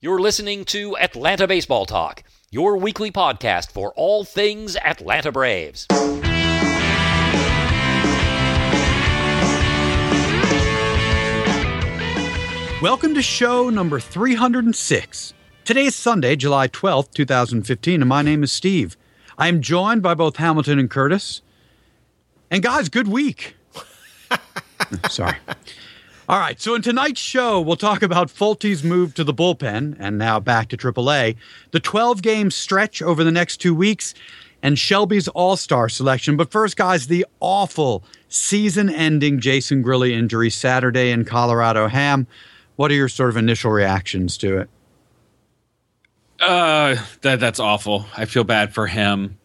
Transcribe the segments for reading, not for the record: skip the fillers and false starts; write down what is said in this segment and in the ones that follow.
You're listening to Atlanta Baseball Talk, your weekly podcast for all things Atlanta Braves. Welcome to show number 306. Today is Sunday, July 12th, 2015, and my name is Steve. I am joined by both Hamilton and Curtis. And guys, good week. Sorry. All right, so in tonight's show, we'll talk about Fulte's move to the bullpen, and now back to AAA, the 12-game stretch over the next 2 weeks, and Shelby's All-Star selection. But first, guys, the awful season-ending Jason Grilli injury Saturday in Colorado. Ham, what are your sort of initial reactions to it? That's awful. I feel bad for him.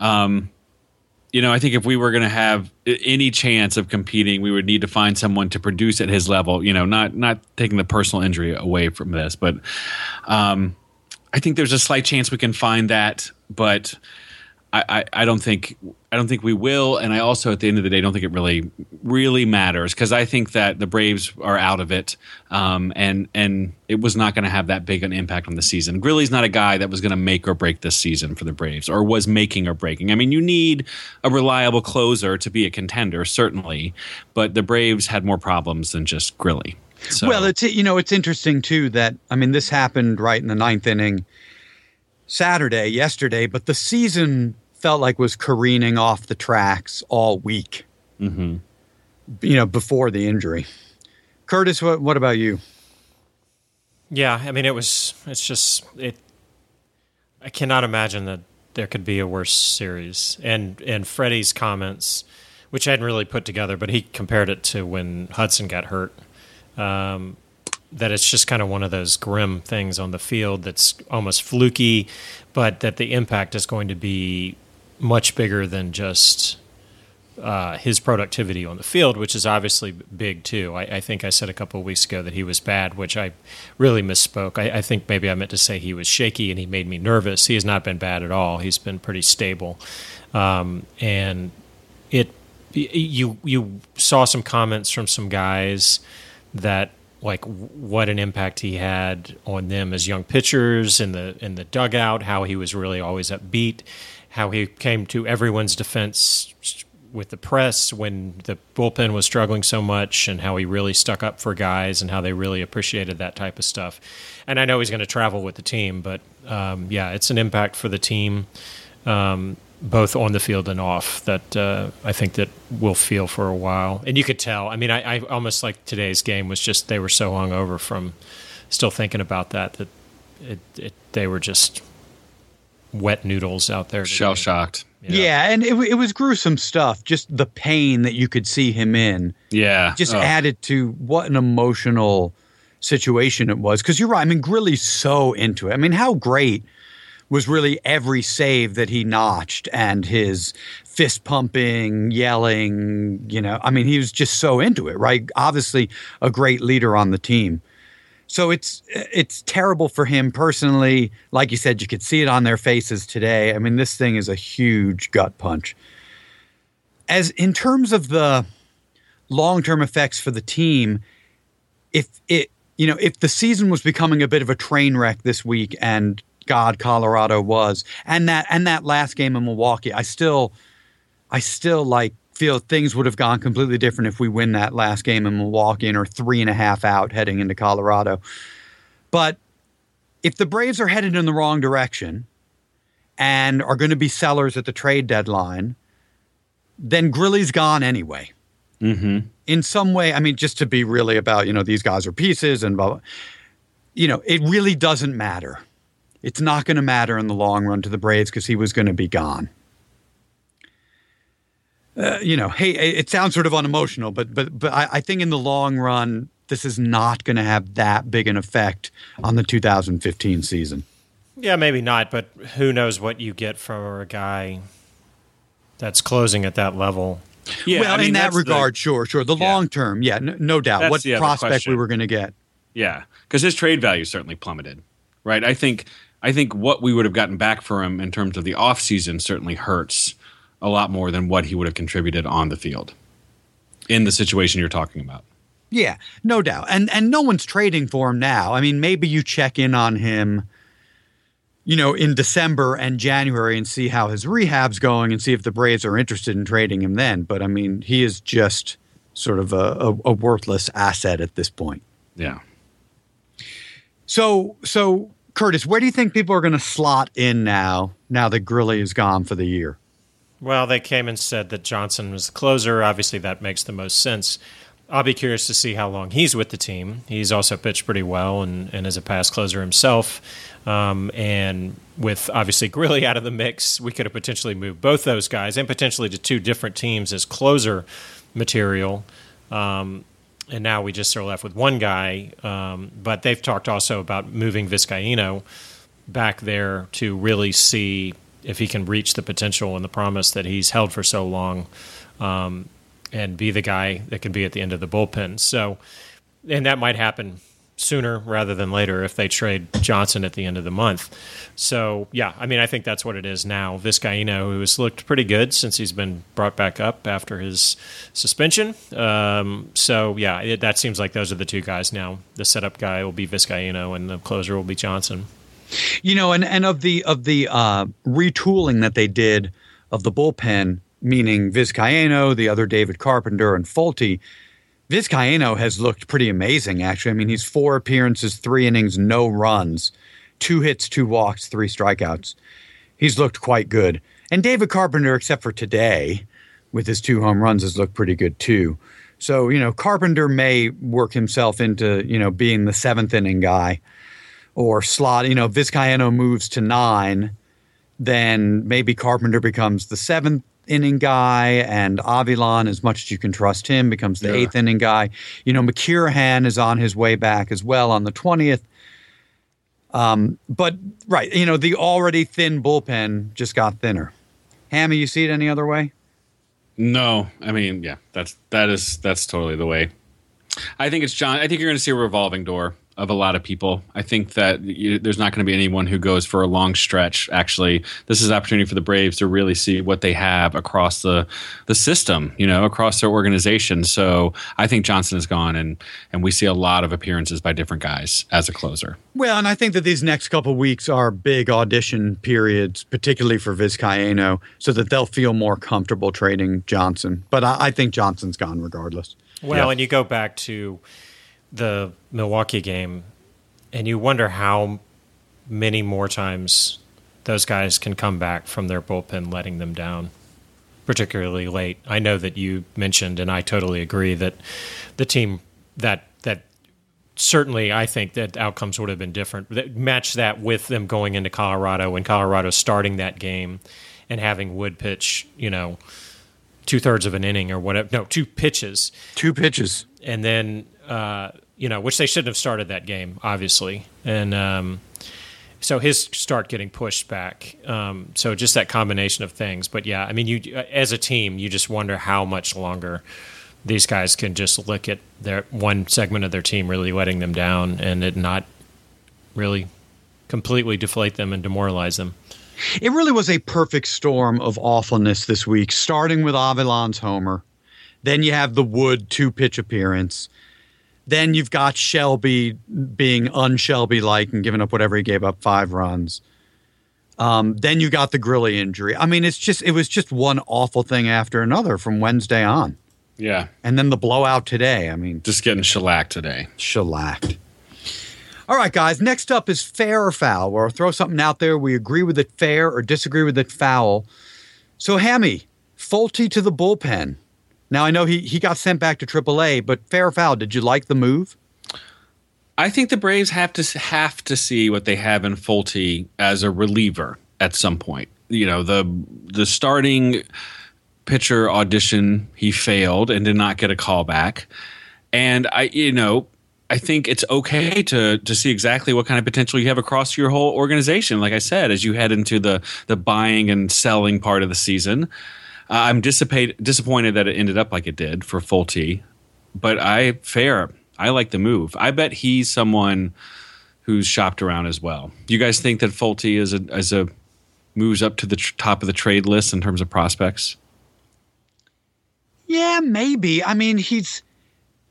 I think if we were going to have any chance of competing, we would need to find someone to produce at his level, not taking the personal injury away from this. But I think there's a slight chance we can find that, but I don't think we will. And I also, at the end of the day, don't think it really matters, because I think that the Braves are out of it, and it was not going to have that big an impact on the season. Grilli's not a guy that was going to make or break this season for the Braves, or was making or breaking. I mean, you need a reliable closer to be a contender, certainly, but the Braves had more problems than just Grilli. So. Well, it's interesting too that, I mean, this happened right in the ninth inning yesterday, but the season felt like was careening off the tracks all week, before the injury. Curtis, what about you? Yeah, I mean, I cannot imagine that there could be a worse series. And Freddie's comments, which I hadn't really put together, but he compared it to when Hudson got hurt, that it's just kind of one of those grim things on the field that's almost fluky, but that the impact is going to be much bigger than just his productivity on the field, which is obviously big too. I think I said a couple of weeks ago that he was bad, which I really misspoke. I think maybe I meant to say he was shaky and he made me nervous. He has not been bad at all. He's been pretty stable. And you saw some comments from some guys that, like, what an impact he had on them as young pitchers in the dugout, how he was really always upbeat, how he came to everyone's defense with the press when the bullpen was struggling so much, and how he really stuck up for guys and how they really appreciated that type of stuff. And I know he's going to travel with the team, but it's an impact for the team, both on the field and off, that I think that we'll feel for a while. And you could tell. I mean, I almost like today's game was just they were so hungover from still thinking about that they were just wet noodles out there. Shell-shocked. Yeah, and it was gruesome stuff. Just the pain that you could see him in. Yeah. Just added to what an emotional situation it was. Because you're right. I mean, Grilli's so into it. I mean, how great was really every save that he notched, and his fist pumping, yelling, I mean, he was just so into it, right? Obviously a great leader on the team. So it's terrible for him personally. Like you said, you could see it on their faces today. I mean, this thing is a huge gut punch. As in terms of the long-term effects for the team, if the season was becoming a bit of a train wreck this week, and God, Colorado was, and that last game in Milwaukee, I still feel things would have gone completely different if we win that last game in Milwaukee and are 3.5 out heading into Colorado. But if the Braves are headed in the wrong direction and are going to be sellers at the trade deadline, then Grilli's gone anyway. Mm-hmm. In some way, I mean, just to be really about, these guys are pieces and blah, blah. It really doesn't matter. It's not going to matter in the long run to the Braves because he was going to be gone. Hey, it sounds sort of unemotional, but I think in the long run, this is not going to have that big an effect on the 2015 season. Yeah, maybe not, but who knows what you get from a guy that's closing at that level. Yeah, well, in that regard, sure. The long term, no doubt. What prospect we were going to get. Yeah, because his trade value certainly plummeted, right? I think what we would have gotten back for him in terms of the offseason certainly hurts a lot more than what he would have contributed on the field in the situation you're talking about. Yeah, no doubt. And no one's trading for him now. I mean, maybe you check in on him, in December and January and see how his rehab's going and see if the Braves are interested in trading him then. But I mean, he is just sort of a worthless asset at this point. Yeah. So Curtis, where do you think people are going to slot in now that Grilli is gone for the year? Well, they came and said that Johnson was the closer. Obviously, that makes the most sense. I'll be curious to see how long he's with the team. He's also pitched pretty well and is a pass closer himself. And with, obviously, Grilli out of the mix, we could have potentially moved both those guys and potentially to two different teams as closer material. And now we just are left with one guy. But they've talked also about moving Vizcaino back there to really see if he can reach the potential and the promise that he's held for so long. And be the guy that can be at the end of the bullpen. So, and that might happen sooner rather than later if they trade Johnson at the end of the month. So, yeah, I mean, I think that's what it is now. Vizcaino, who has looked pretty good since he's been brought back up after his suspension. So, yeah, that seems like those are the two guys now. The setup guy will be Vizcaino, and the closer will be Johnson. And of the retooling that they did of the bullpen, meaning Vizcaino, the other David Carpenter, and Folty, Vizcaino has looked pretty amazing, actually. I mean, he's 4 appearances, 3 innings, no runs, 2 hits, 2 walks, 3 strikeouts. He's looked quite good. And David Carpenter, except for today, with his 2 home runs, has looked pretty good too. So, Carpenter may work himself into, being the 7th inning guy or slot. Vizcaino moves to 9, then maybe Carpenter becomes the 7th inning guy, and Avilan, as much as you can trust him, becomes the 8th inning guy. McKirahan is on his way back as well on the 20th. But right, the already thin bullpen just got thinner. Hammy, you see it any other way? No, I mean, yeah, that's totally the way. I think it's John. I think you're going to see a revolving door of a lot of people. I think that there's not going to be anyone who goes for a long stretch. Actually, this is an opportunity for the Braves to really see what they have across the system, across their organization. So I think Johnson is gone, and we see a lot of appearances by different guys as a closer. Well, and I think that these next couple of weeks are big audition periods, particularly for Vizcaino, so that they'll feel more comfortable trading Johnson. But I think Johnson's gone regardless. Well, and you go back to the Milwaukee game, and you wonder how many more times those guys can come back from their bullpen letting them down, particularly late. I know that you mentioned, and I totally agree, that the team that certainly I think that outcomes would have been different. That match that with them going into Colorado and Colorado starting that game and having Wood pitch, 2/3 of an inning or whatever. No, 2 pitches. 2 pitches. And then, which they shouldn't have started that game, obviously. And so his start getting pushed back. So just that combination of things. But, yeah, I mean, you as a team, you just wonder how much longer these guys can just look at their one segment of their team really letting them down and it not really completely deflate them and demoralize them. It really was a perfect storm of awfulness this week, starting with Avilan's homer. Then you have the Wood 2-pitch appearance. Then you've got Shelby being un-Shelby-like and giving up whatever he gave up, 5 runs. Then you got the Grilli injury. I mean, it was just one awful thing after another from Wednesday on. Yeah. And then the blowout today. I mean, just getting shellacked today. Shellacked. All right, guys, next up is fair or foul, where I'll throw something out there. We agree with it fair or disagree with it foul. So, Hammy, Folty to the bullpen. Now, I know he got sent back to AAA, but fair or foul, did you like the move? I think the Braves have to see what they have in Folty as a reliever at some point. The starting pitcher audition, he failed and did not get a call back. And I think it's okay to see exactly what kind of potential you have across your whole organization. Like I said, as you head into the buying and selling part of the season, I'm disappointed that it ended up like it did for Folty. But I like the move. I bet he's someone who's shopped around as well. Do you guys think that Folty is a moves up to the top of the trade list in terms of prospects? Yeah, maybe. I mean,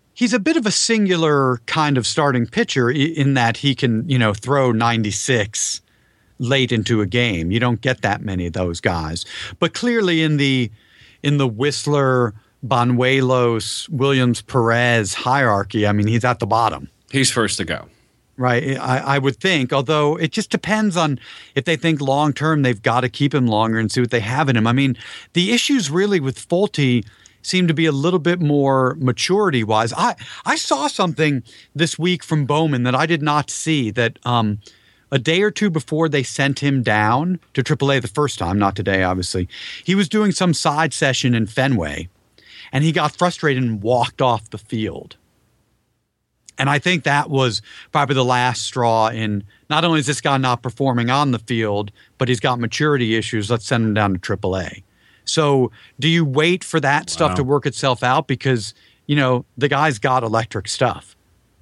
he's a bit of a singular kind of starting pitcher in that he can, throw 96 late into a game. You don't get that many of those guys. But clearly in the Whistler, Banuelos, Williams, Perez hierarchy, I mean, he's at the bottom. He's first to go. Right. I would think, although it just depends on if they think long term, they've got to keep him longer and see what they have in him. I mean, the issues really with Folty seem to be a little bit more maturity wise. I saw something this week from Bowman that I did not see, that a day or two before they sent him down to AAA the first time, not today, obviously, he was doing some side session in Fenway and he got frustrated and walked off the field. And I think that was probably the last straw in not only is this guy not performing on the field, but he's got maturity issues. Let's send him down to AAA. So do you wait for that stuff to work itself out? Because, the guy's got electric stuff.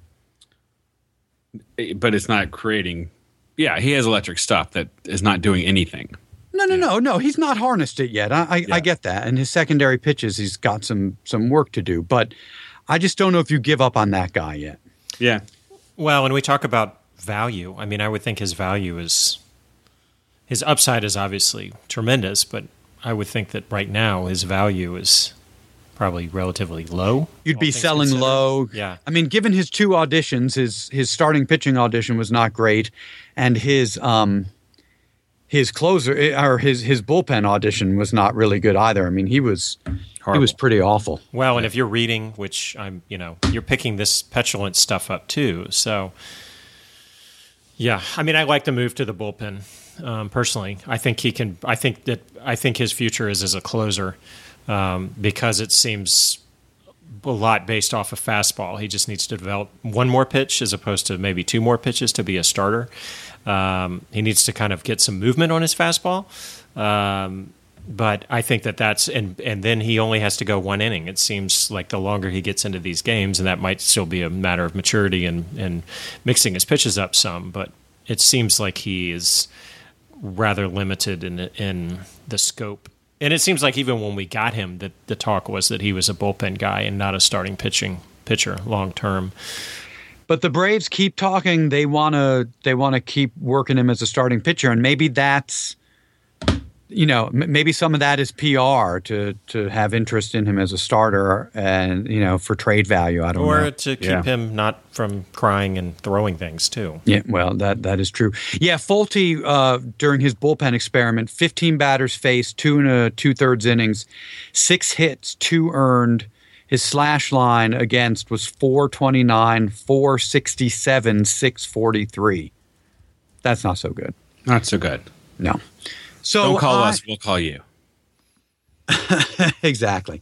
But it's not creating. Yeah, he has electric stuff that is not doing anything. No. He's not harnessed it yet. I get that. And his secondary pitches, he's got some work to do. But I just don't know if you give up on that guy yet. Yeah. Well, when we talk about value, I mean, I would think his upside is obviously tremendous, but I would think that right now his value is probably relatively low. You'd be selling low. Yeah. I mean, given his two auditions, his starting pitching audition was not great, and his closer or his bullpen audition was not really good either. I mean, he was pretty awful. Well, and if you're reading, which you're picking this petulant stuff up too. So, yeah, I mean, I like the move to the bullpen. Personally, I think he can. I think his future is as a closer because it seems a lot based off of fastball. He just needs to develop one more pitch as opposed to maybe two more pitches to be a starter. He needs to kind of get some movement on his fastball. But I think that's and then he only has to go one inning. It seems like the longer he gets into these games, and that might still be a matter of maturity and mixing his pitches up some, but it seems like he is rather limited in the scope. And it seems like even when we got him, that the talk was that he was a bullpen guy and not a starting pitcher long term. But the Braves keep talking. They want to keep working him as a starting pitcher, and maybe that's maybe some of that is PR to have interest in him as a starter and for trade value. I don't know, or to keep him not from crying and throwing things too. Yeah, well, that is true. Yeah, Folty during his bullpen experiment, 15 batters faced, 2 2/3 innings, 6 hits, 2 earned. His slash line against was 429, 467, 643. That's not so good. Not so good. No. So don't call us, we'll call you. Exactly.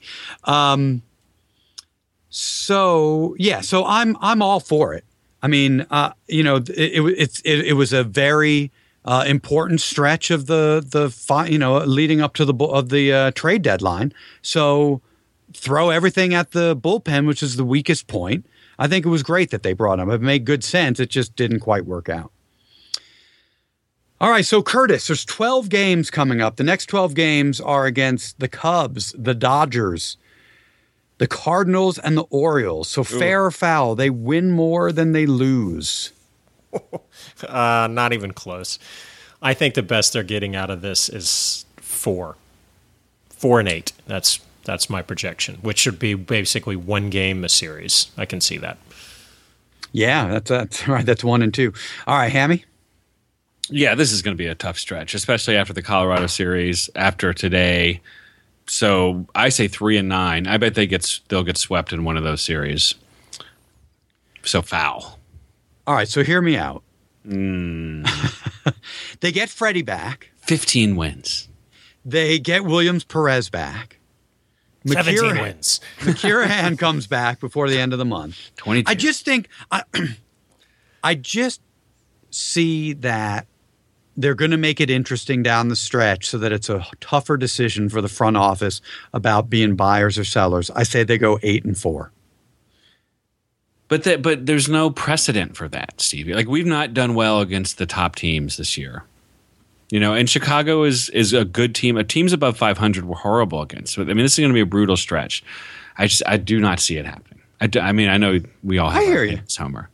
So I'm all for it. I mean, it was a very important stretch of the leading up to the trade deadline. So throw everything at the bullpen, which is the weakest point. I think it was great that they brought him. It made good sense. It just didn't quite work out. All right, so Curtis, there's 12 games coming up. The next 12 games are against the Cubs, the Dodgers, the Cardinals, and the Orioles. So fair or foul, they win more than they lose. Not even close. I think the best they're getting out of this is 4. 4-8. That's my projection, which should be basically one game a series. I can see that. Yeah, that's right. That's 1 and 2. All right, Hammy? Yeah, this is going to be a tough stretch, especially after the Colorado series, after today. So I say 3 and 9. I bet they'll get swept in one of those series. So foul. All right, so hear me out. They get Freddie back. 15 wins. They get Williams Perez back. 17 wins. McKirahan comes back before the end of the month. 22. I just think I just see that they're going to make it interesting down the stretch so that it's a tougher decision for the front office about being buyers or sellers. I say they go 8 and 4. But there's no precedent for that, Stevie. Like, we've not done well against the top teams this year. And Chicago is a good team. Teams above 500 were horrible against. I mean, this is going to be a brutal stretch. I do not see it happening. I mean, I know we all have I hear our you. opinions, Homer.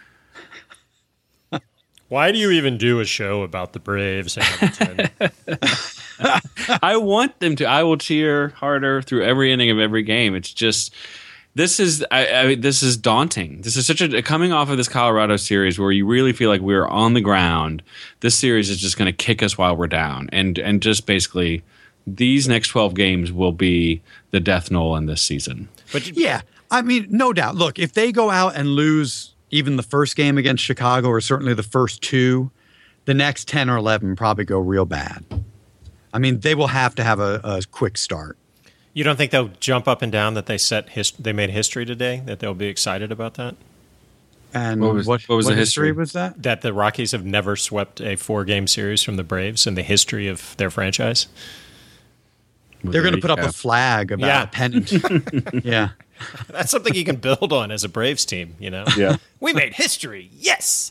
Why do you even do a show about the Braves, Hamilton? I want them to. I will cheer harder through every inning of every game. It's just this is this is daunting. This is such a coming off of this Colorado series where you really feel like we're on the ground. This series is just going to kick us while we're down, and just basically these next 12 games will be the death knell in this season. But Yeah, I mean, no doubt. Look, if they go out and lose even the first game against Chicago, or certainly the first two, the next 10 or 11 probably go real bad. I mean, they will have to have a quick start. you don't think they'll jump up and down that they made history today? That they'll be excited about that? And What was the history? was that? That the Rockies have never swept a 4-game series from the Braves in the history of their franchise? They're going to put up a flag about Yeah. a pennant. Yeah. That's something you can build on as a Braves team, you know? Yeah. We made history. Yes.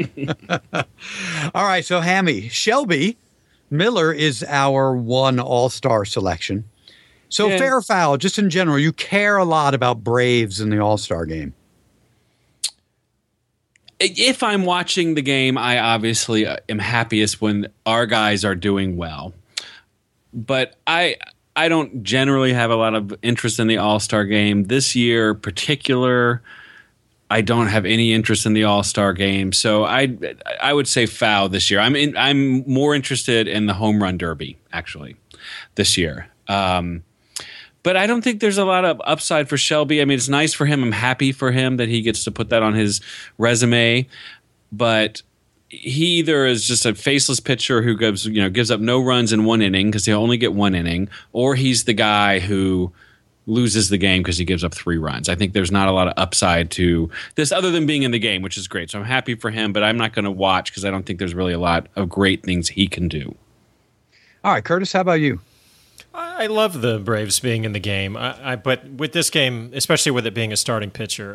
All right, so Hammy, Shelby Miller is our one All-Star selection. So Yeah. fair or foul, just in general, you care a lot about Braves in the All-Star game. If I'm watching the game, I obviously am happiest when our guys are doing well. But I don't generally have a lot of interest in the All-Star game. This year particular, I don't have any interest in the All-Star game. So I would say foul this year. I'm more interested in the home run derby actually this year. But I don't think there's a lot of upside for Shelby. I mean, it's nice for him. I'm happy for him that he gets to put that on his resume. But he either is just a faceless pitcher who gives up no runs in one inning because he'll only get one inning, or he's the guy who loses the game because he gives up 3 runs. I think there's not a lot of upside to this other than being in the game, which is great. So I'm happy for him, but I'm not going to watch because I don't think there's really a lot of great things he can do. All right, Curtis, how about you? I love the Braves being in the game. But with this game, especially with it being a starting pitcher,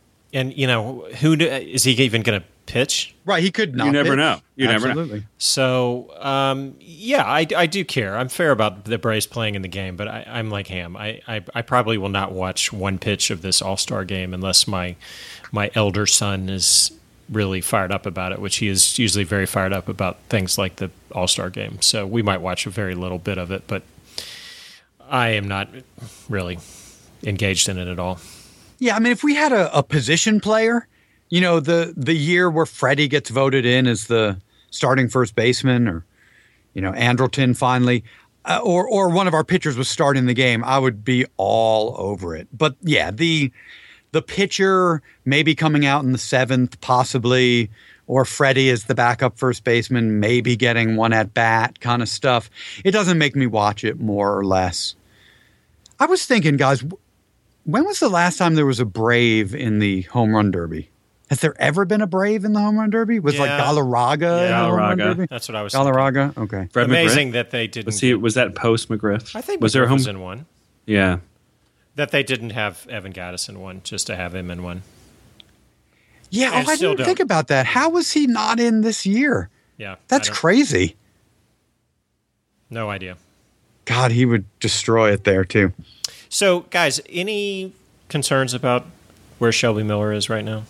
is he even going to pitch? Right, he could not. You never pitch. know. You never know. Absolutely. So, I do care. I'm fair about the Braves playing in the game, but I'm like Ham. I probably will not watch one pitch of this All-Star game unless my elder son is really fired up about it, which he is usually very fired up about things like the All-Star game. So we might watch a very little bit of it, but I am not really engaged in it at all. Yeah, I mean, if we had a position player, the year where Freddie gets voted in as the starting first baseman, or Andrelton finally, or one of our pitchers was starting the game, I would be all over it. But yeah, the pitcher maybe coming out in the 7th, possibly, or Freddie is the backup first baseman, maybe getting one at bat kind of stuff. It doesn't make me watch it more or less. I was thinking, guys, when was the last time there was a Brave in the home run derby? Has there ever been a Brave in the home run derby? Was like Galarraga in the home run Galarraga. derby? That's what I was thinking. Galarraga? Okay. Fred Amazing McGriff? that they didn't. Was that post McGriff? I think was there a McGriff home? was in one. Yeah. That they didn't have Evan Gaddis in one, just to have him in one. Yeah, And I still didn't don't. think about that. How was he not in this year? Yeah, That's I don't- crazy. No idea. God, he would destroy it there too. So, guys, any concerns about where Shelby Miller is right now?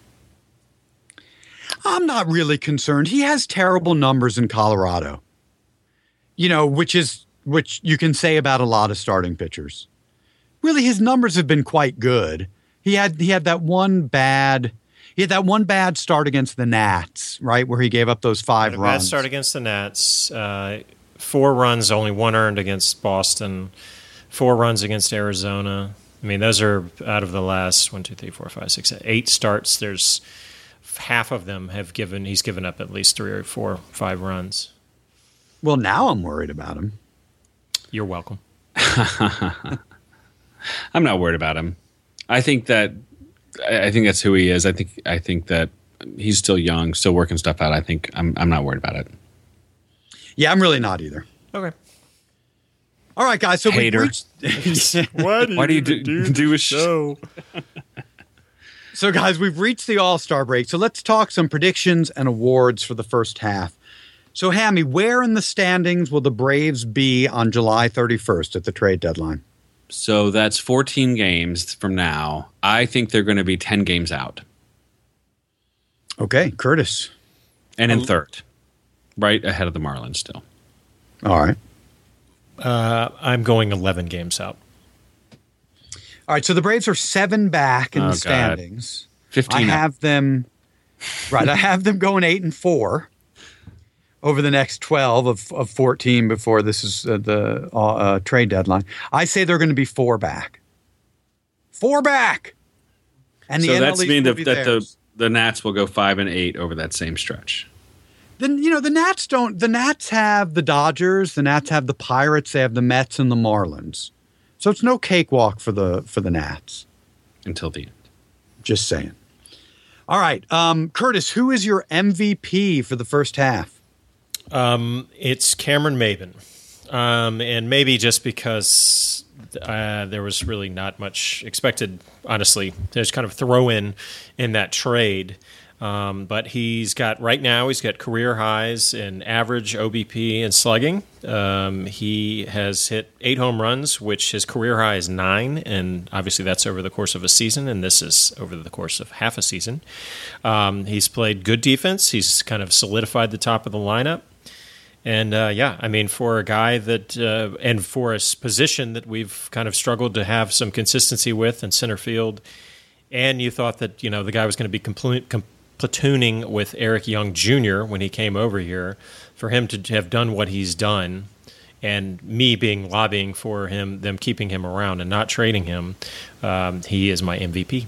I'm not really concerned. He has terrible numbers in Colorado. Which you can say about a lot of starting pitchers. Really, his numbers have been quite good. He had that one bad start against the Nats, right, where he gave up those 5 Had a runs. bad start against the Nats. 4 runs, only 1 earned against Boston. 4 runs against Arizona. I mean, those are out of the last 1, 2, 3, 4, 5, 6, 8 starts. There's half of them he's given up at least 3 or 4, 5 runs. Well, now I'm worried about him. You're welcome. I'm not worried about him. I think that's who he is. I think that he's still young, still working stuff out. I think I'm not worried about it. Yeah, I'm really not either. Okay. All right, guys. So Hater. we've reached. Why do you do a show? So, guys, we've reached the All-Star break. So let's talk some predictions and awards for the first half. So, Hammy, where in the standings will the Braves be on July 31st at the trade deadline? So that's 14 games from now. I think they're going to be 10 games out. Okay, Curtis. And in third, right ahead of the Marlins still. All right. I'm going 11 games out. All right, so the Braves are 7 back in the God. standings. 15 I up. have them right. I have them going 8-4 over the next 12 of 14 before this is the trade deadline. I say they're going to be 4 back. 4 back. And the So NL that's East mean will that be the theirs. Nats will go 5-8 over that same stretch. Then the Nats don't. The Nats have the Dodgers. The Nats have the Pirates. They have the Mets and the Marlins. So it's no cakewalk for the Nats. Until the end. Just saying. All right, Curtis, who is your MVP for the first half? It's Cameron Maben. And maybe just because there was really not much expected, honestly. There's kind of throw in that trade. But he's got career highs in average, OBP, and slugging. He has hit 8 home runs, which his career high is 9, and obviously that's over the course of a season, and this is over the course of half a season. He's played good defense. He's kind of solidified the top of the lineup. And for a guy that, and for a position that we've kind of struggled to have some consistency with in center field, and you thought that, the guy was going to be platooning with Eric Young Jr. when he came over here, for him to have done what he's done, and me lobbying for them keeping him around and not trading him, he is my MVP.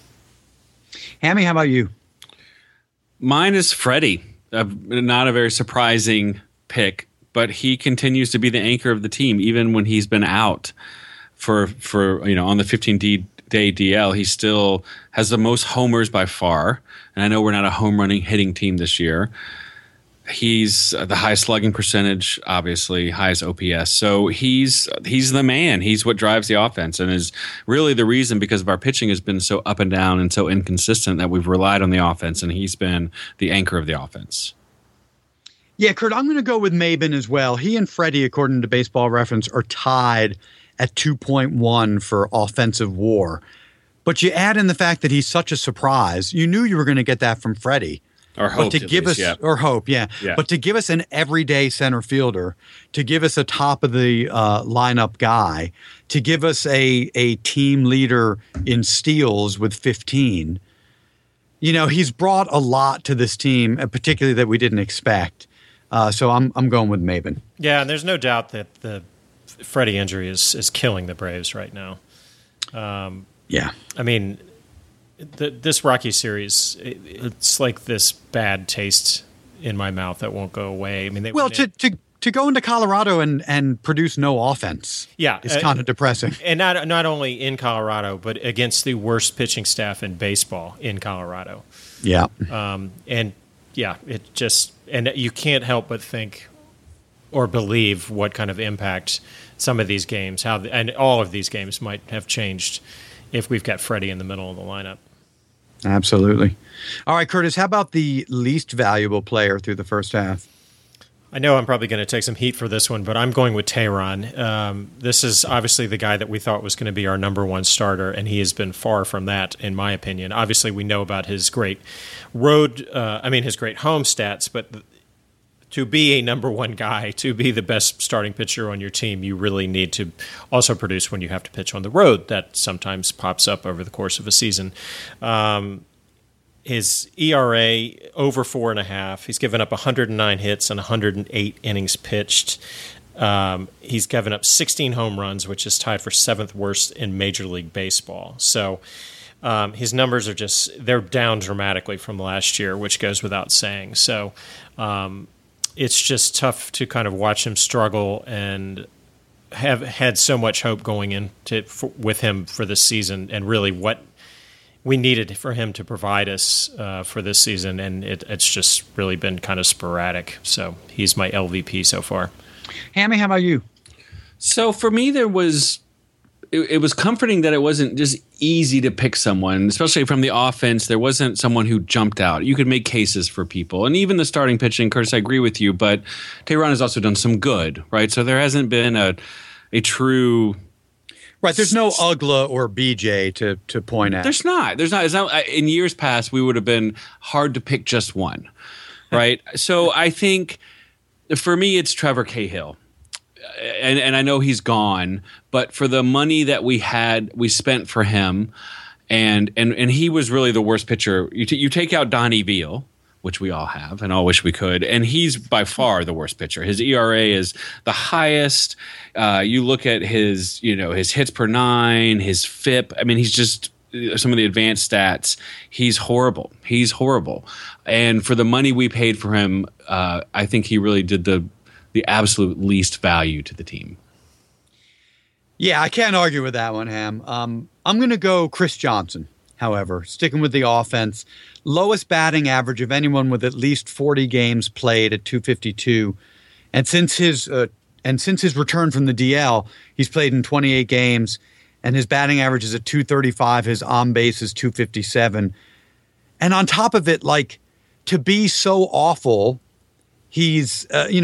Hammy, how about you? Mine is Freddie. Not a very surprising pick, but he continues to be the anchor of the team, even when he's been out for on the 15-day DL. He still has the most homers by far, and I know we're not a home running hitting team this year. He's the highest slugging percentage, obviously, highest OPS. So he's the man. He's what drives the offense, and is really the reason, because of our pitching has been so up and down and so inconsistent, that we've relied on the offense, and he's been the anchor of the offense. Yeah, Kurt, I'm going to go with Maben as well. He and Freddie, according to Baseball Reference, are tied at 2.1 for offensive WAR. But you add in the fact that he's such a surprise. You knew you were going to get that from Freddie. Or hope, but to give us, or hope, yeah. But to give us an everyday center fielder, to give us a top of the lineup guy, to give us a team leader in steals with 15, he's brought a lot to this team, particularly that we didn't expect. So I'm going with Maben. Yeah, and there's no doubt that the Freddie injury is killing the Braves right now. Yeah. I mean, this Rocky series, it's like this bad taste in my mouth that won't go away. I mean, to go into Colorado and produce no offense, is kind of depressing. And not only in Colorado, but against the worst pitching staff in baseball in Colorado. Yeah. And you can't help but think or believe what kind of impact some of these games, and all of these games might have changed if we've got Freddie in the middle of the lineup. Absolutely. All right, Curtis, how about the least valuable player through the first half? I know I'm probably going to take some heat for this one, but I'm going with Tehran. This is obviously the guy that we thought was going to be our number one starter, and he has been far from that, in my opinion. Obviously, we know about his great his great home stats, but to be a number one guy, to be the best starting pitcher on your team, you really need to also produce when you have to pitch on the road. That sometimes pops up over the course of a season. His ERA over 4.5. He's given up 109 hits and 108 innings pitched. He's given up 16 home runs, which is tied for 7th worst in Major League Baseball. So his numbers they're down dramatically from last year, which goes without saying. So it's just tough to kind of watch him struggle and have had so much hope going with him for this season, and really what we needed for him to provide us for this season, and it's just really been kind of sporadic. So he's my LVP so far. Hammy, how about you? So for me, it was comforting that it wasn't just easy to pick someone, especially from the offense. There wasn't someone who jumped out. You could make cases for people. And even the starting pitching, Curtis, I agree with you, but Tehran has also done some good, right? So there hasn't been a true... Right. There's no Ugla or BJ to point at. There's not. It's not. In years past, we would have been hard to pick just one, right? So I think for me, it's Trevor Cahill. And I know he's gone, but for the money that we spent for him, and he was really the worst pitcher. You take out Donnie Veal, which we all have, and all wish we could, and he's by far the worst pitcher. His ERA is the highest. You look at his hits per nine, his FIP. I mean, he's just some of the advanced stats. He's horrible. And for the money we paid for him, I think he really did the absolute least value to the team. Yeah, I can't argue with that one, Ham. I'm going to go Chris Johnson, however, sticking with the offense. Lowest batting average of anyone with at least 40 games played at 252. And since his return from the DL, he's played in 28 games, and his batting average is at 235. His on base is 257. And on top of it, like, to be so awful, he's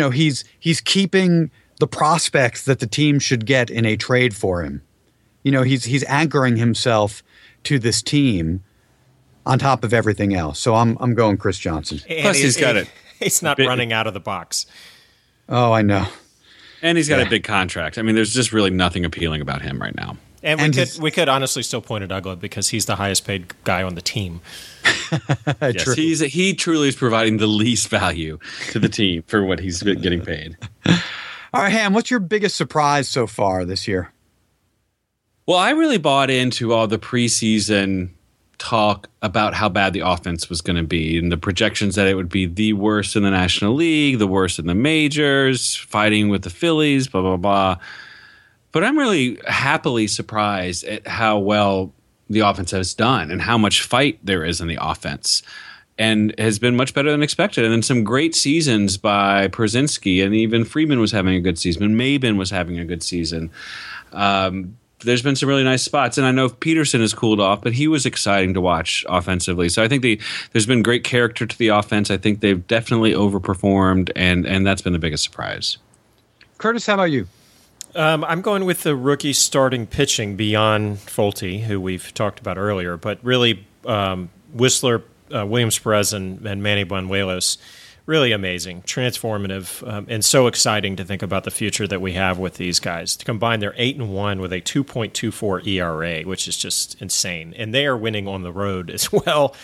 keeping the prospects that the team should get in a trade for him. He's anchoring himself to this team on top of everything else. So I'm going Chris Johnson. Plus he's got it. He's not running out of the box. Oh, I know. And he's got a big contract. I mean, there's just really nothing appealing about him right now. And we could honestly still point at Ugla because he's the highest paid guy on the team. Yes, True. he truly is providing the least value to the team for what he's getting paid. All right, Ham, what's your biggest surprise so far this year? Well, I really bought into all the preseason talk about how bad the offense was going to be and the projections that it would be the worst in the National League, the worst in the majors, fighting with the Phillies, blah, blah, blah. But I'm really happily surprised at how well the offense has done and how much fight there is in the offense, and has been much better than expected. And then some great seasons by Przinsky, and even Freeman was having a good season, and Maben was having a good season. There's been some really nice spots, and I know Peterson has cooled off, but he was exciting to watch offensively. So I think there's been great character to the offense. I think they've definitely overperformed, and that's been the biggest surprise. Curtis, how about you? I'm going with the rookie starting pitching beyond Folty, who we've talked about earlier, but really Whistler, Williams Perez, and Manny Banuelos, really amazing, transformative, and so exciting to think about the future that we have with these guys. To combine their 8-1 with a 2.24 ERA, which is just insane, and they are winning on the road as well.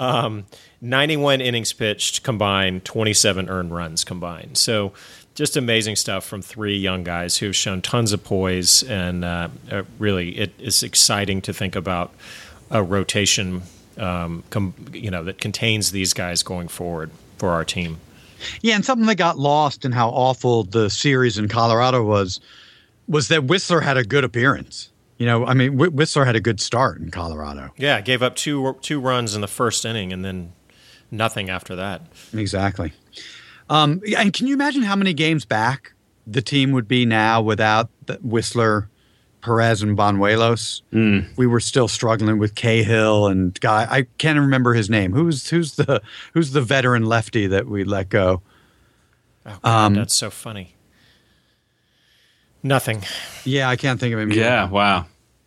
91 innings pitched combined, 27 earned runs combined. So just amazing stuff from three young guys who've shown tons of poise, and really it is exciting to think about a rotation that contains these guys going forward for our team. Yeah, and something that got lost in how awful the series in Colorado was that Whistler had a good appearance. Whistler had a good start in Colorado. Yeah, gave up two runs in the first inning and then nothing after that. Exactly. And can you imagine how many games back the team would be now without Whistler, Perez, and Banuelos? We were still struggling with Cahill and guy. I can't remember his name. Who's the veteran lefty that we let go? Oh, God, that's so funny. Nothing. Yeah, I can't think of him. Yeah, wow.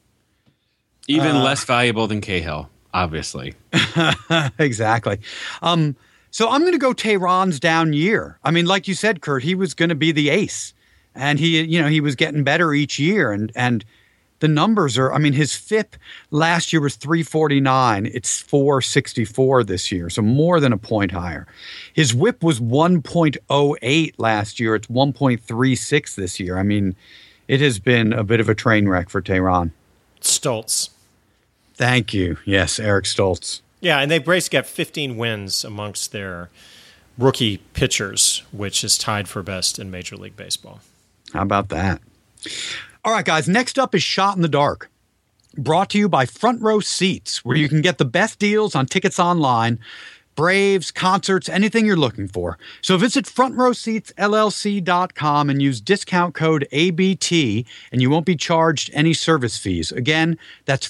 Even less valuable than Cahill, obviously. Exactly. So I'm going to go Tehran's down year. I mean, like you said, Kurt, he was going to be the ace, and he was getting better each year, and the numbers are. I mean, his FIP last year was 349. It's 464 this year, so more than a point higher. His WHIP was 1.08 last year. It's 1.36 this year. I mean, it has been a bit of a train wreck for Tehran. Stoltz. Thank you. Yes, Eric Stoltz. Yeah, and they've got 15 wins amongst their rookie pitchers, which is tied for best in Major League Baseball. How about that? All right, guys, next up is Shot in the Dark, brought to you by Front Row Seats, where you can get the best deals on tickets online, Braves, concerts, anything you're looking for. So visit frontrowseatsllc.com and use discount code ABT, and you won't be charged any service fees. Again, that's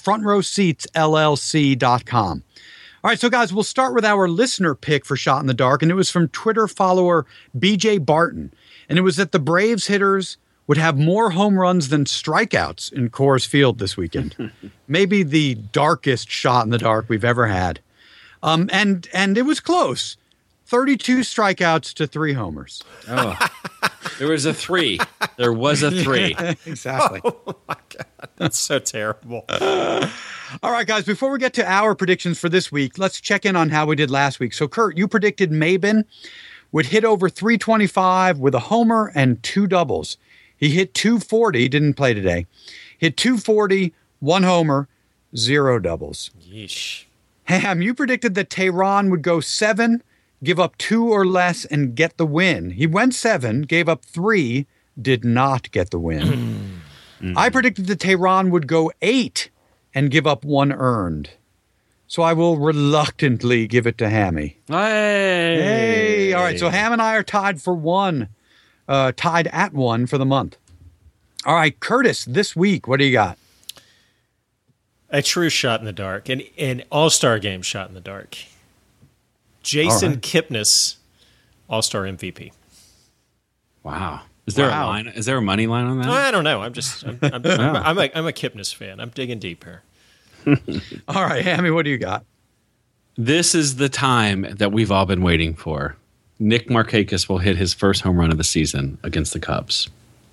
frontrowseatsllc.com. All right, so guys, we'll start with our listener pick for Shot in the Dark, and it was from Twitter follower BJ Barton, and it was that the Braves hitters would have more home runs than strikeouts in Coors Field this weekend. Maybe the darkest shot in the dark we've ever had. And it was close. 32 strikeouts to 3 homers. Oh, there was a 3. There was a 3. Exactly. Oh my God, that's so terrible. All right, guys, before we get to our predictions for this week, let's check in on how we did last week. So, Kurt, you predicted Maben would hit over 325 with a homer and 2 doubles. He hit 240, didn't play today. Hit 240, 1 homer, 0 doubles. Yeesh. Ham, you predicted that Tehran would go 7, give up 2 or less, and get the win. He went 7, gave up 3, did not get the win. I predicted that Tehran would go 8 and give up 1 earned. So I will reluctantly give it to Hammy. Hey! All right, so Ham and I are tied for 1. Tied at 1 for the month. All right, Curtis, this week, what do you got? A true shot in the dark, an all-star game shot in the dark. Jason Kipnis, all-star MVP. Wow. Is there a line? Is there a money line on that? I don't know. I'm a Kipnis fan. I'm digging deep here. All right, Hammy, what do you got? This is the time that we've all been waiting for. Nick Markakis will hit his first home run of the season against the Cubs.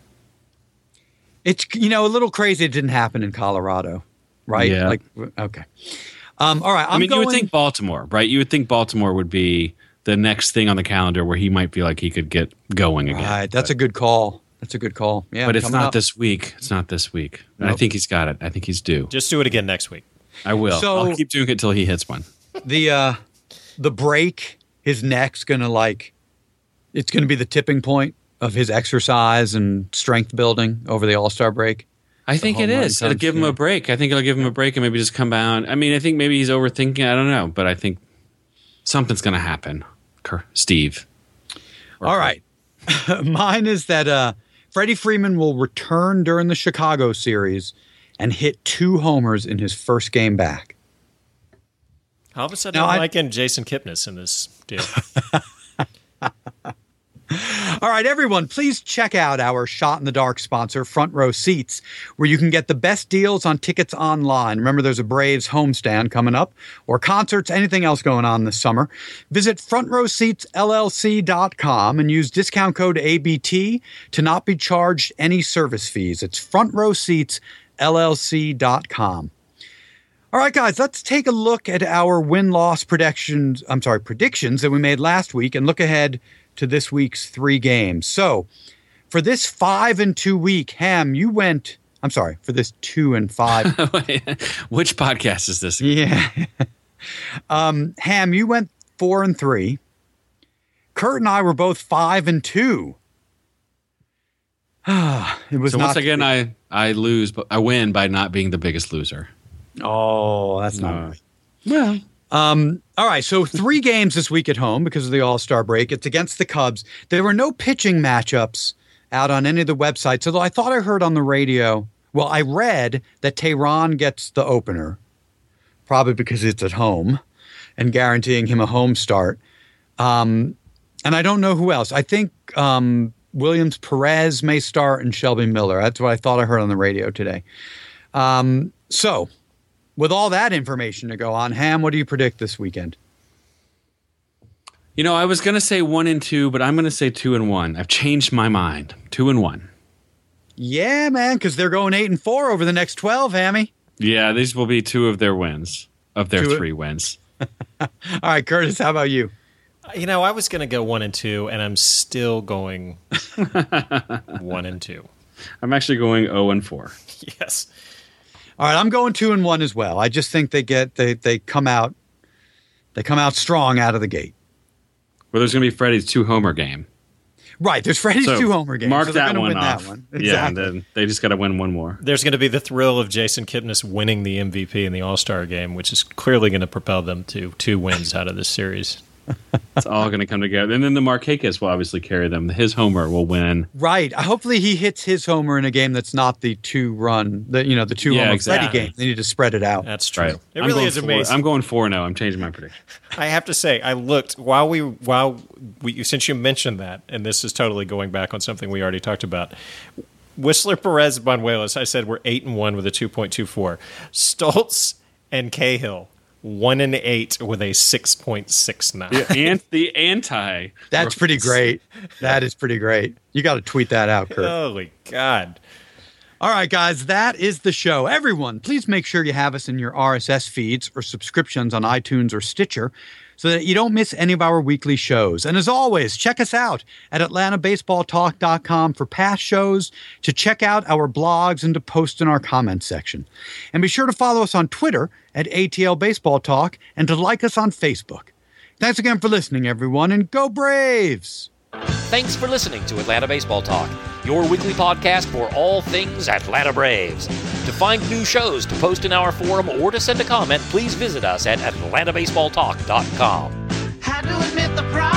It's, a little crazy it didn't happen in Colorado, right? Yeah. Okay. All right, you would think Baltimore, right? You would think Baltimore would be the next thing on the calendar where he might feel like he could get going again. Right, that's a good call. Yeah, but it's not this week. It's not this week. Nope. I think he's got it. I think he's due. Just do it again next week. I will. So, I'll keep doing it until he hits one. The break, his neck's gonna it's gonna be the tipping point of his exercise and strength building over the All-Star break. I think it is. It'll give him a break. I think it'll give him a break and maybe just come down. I mean, I think maybe he's overthinking. I don't know, but I think something's going to happen. Steve. All right. Mine is that Freddie Freeman will return during the Chicago series and hit 2 homers in his first game back. All of a sudden, I'm liking Jason Kipnis in this deal. All right, everyone, please check out our Shot in the Dark sponsor, Front Row Seats, where you can get the best deals on tickets online. Remember, there's a Braves homestand coming up, or concerts, anything else going on this summer. Visit frontrowseatsllc.com and use discount code ABT to not be charged any service fees. It's frontrowseatsllc.com. All right, guys, let's take a look at our win-loss predictions that we made last week and look ahead to this week's 3 games. So, for this 5-2 week, Ham, you went. I'm sorry, for this 2-5. Which podcast is this? Yeah. Ham, you went 4-3. Kurt and I were both 5-2. It was so not once again, I lose, but I win by not being the biggest loser. Oh, that's not right. Well. All right, so 3 games this week at home because of the All-Star break. It's against the Cubs. There were no pitching matchups out on any of the websites, although I thought I heard on the radio. Well, I read that Tehran gets the opener, probably because it's at home, and guaranteeing him a home start. And I don't know who else. I think Williams Perez may start and Shelby Miller. That's what I thought I heard on the radio today. So, with all that information to go on, Ham, what do you predict this weekend? I was going to say 1-2, but I'm going to say 2-1. I've changed my mind. 2-1. Yeah, man, because they're going 8-4 over the next 12, Hammy. Yeah, these will be 2 of their wins, of their 3 wins. All right, Curtis, how about you? I was going to go 1-2, and I'm still going 1-2. I'm actually going 0-4. Yes. All right, I'm going 2-1 as well. I just think they come out strong out of the gate. Well, there's going to be Freddie's 2-homer game. Right, there's Freddie's 2-homer game. Mark so that one off. That one. Exactly. Yeah, and then they just got to win 1 more. There's going to be the thrill of Jason Kipnis winning the MVP in the All-Star game, which is clearly going to propel them to 2 wins out of this series. It's all going to come together. And then the Markakis will obviously carry them. His homer will win. Right. Hopefully he hits his homer in a game that's not the 2-run, the 2-homer Freddie game. They need to spread it out. That's true. Right. It really is amazing. I'm going 4-0. I'm changing my prediction. I have to say, I looked while we since you mentioned that, and this is totally going back on something we already talked about. Whistler, Perez, Banuelos, I said we're 8-1 with a 2.24. Stoltz and Cahill, 1-8 with a 6.69. Yeah, and the anti. That's pretty great. That is pretty great. You got to tweet that out, Kurt. Holy God. All right, guys, that is the show. Everyone, please make sure you have us in your RSS feeds or subscriptions on iTunes or Stitcher so that you don't miss any of our weekly shows. And as always, check us out at AtlantaBaseballTalk.com for past shows, to check out our blogs, and to post in our comments section. And be sure to follow us on Twitter at ATL Baseball Talk and to like us on Facebook. Thanks again for listening, everyone, and go Braves! Thanks for listening to Atlanta Baseball Talk, your weekly podcast for all things Atlanta Braves. To find new shows, to post in our forum, or to send a comment, please visit us at AtlantaBaseballTalk.com. Had to admit the problem.